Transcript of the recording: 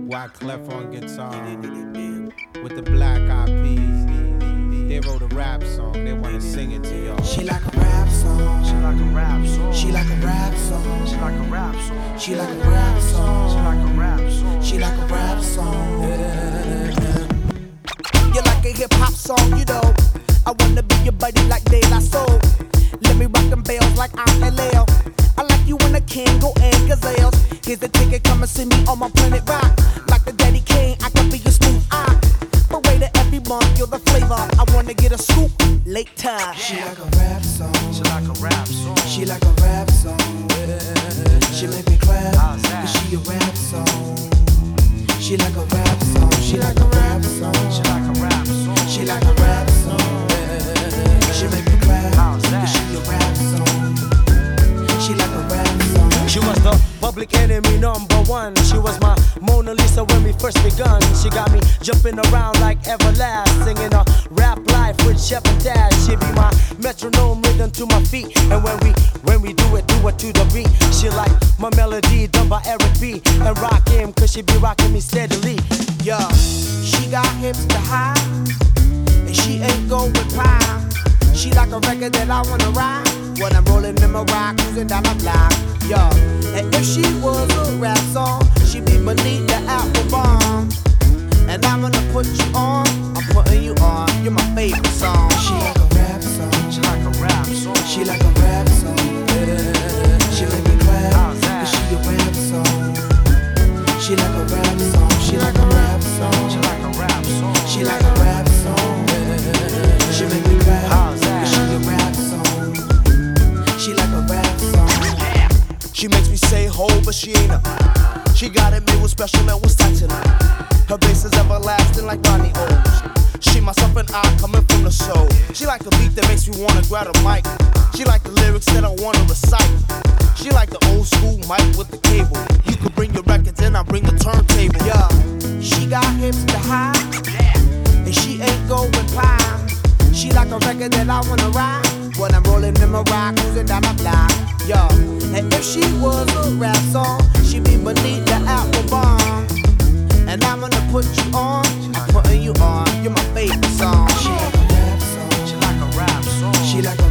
Wyclef on guitar with the Black Eyed Peas. They wrote a rap song, they wanna sing it to y'all. She like a rap song. She like a rap song. She like a rap song. She like a rap song. She like a rap song. She like a rap song. She like a rap song. You like a hip hop song, you know. I wanna be your buddy like De La Soul. Let me rock them bells like I'm LL. I like you when the Kango and Gazelles. Here's the ticket, come and see me on my Planet Rock. Like the Daddy Kane, I can be your smooth eye. Parade every month, you're the flavor. I wanna get a scoop later. She like a rap song. She like a rap song. She like a rap song. She make me clap, cause she a rap song. She like a rap song. She like a rap song. She like a rap song. She like a rap song. She make me clap, cause she a rap song. She like a rap song. She was the public enemy #1. She was my Mona Lisa when we first begun. She got me jumping around like Everlast, singing a rap life with Chef and Dad. She be my metronome rhythm to my feet. And when we do it to the beat. She like my melody done by Eric B. And rock him, cause she be rocking me steadily. Yeah, she got hips to high, and she ain't going pie. She like a record that I wanna ride when I'm rolling in my ride, cruising down my block. Yeah, and if she was a rap song, she'd be beneath the apple bomb. And I'm gonna put you on, I'm putting you on. You're my favorite song. She like a rap song. She like a rap song. She like a rap song. She make me clap, cause she a rap song. She like a rap song. She like a rap song. She like a rap song. She like a rap song. She make me clap, cause she a rap song. She like a rap song. She makes me say ho, but she ain't a. She got it made with special and was tight tonight. Her bass is everlasting like Ronnie O's. She, myself, and I coming from the soul. She like a beat that makes me wanna grab a mic. She like the lyrics that I wanna recite. She like the old school mic with the cable. You could bring your records and I bring the turntable. Yeah, she got hips to high, and she ain't going pie. She like a record that I wanna ride when I'm rolling in my ride, cruising down my block. Yeah, and if she was a rap song, she'd be beneath the apple bomb. And I'm gonna put you on, I'm putting you on. You're my favorite song. She like a rap song. She like a rap song. She like a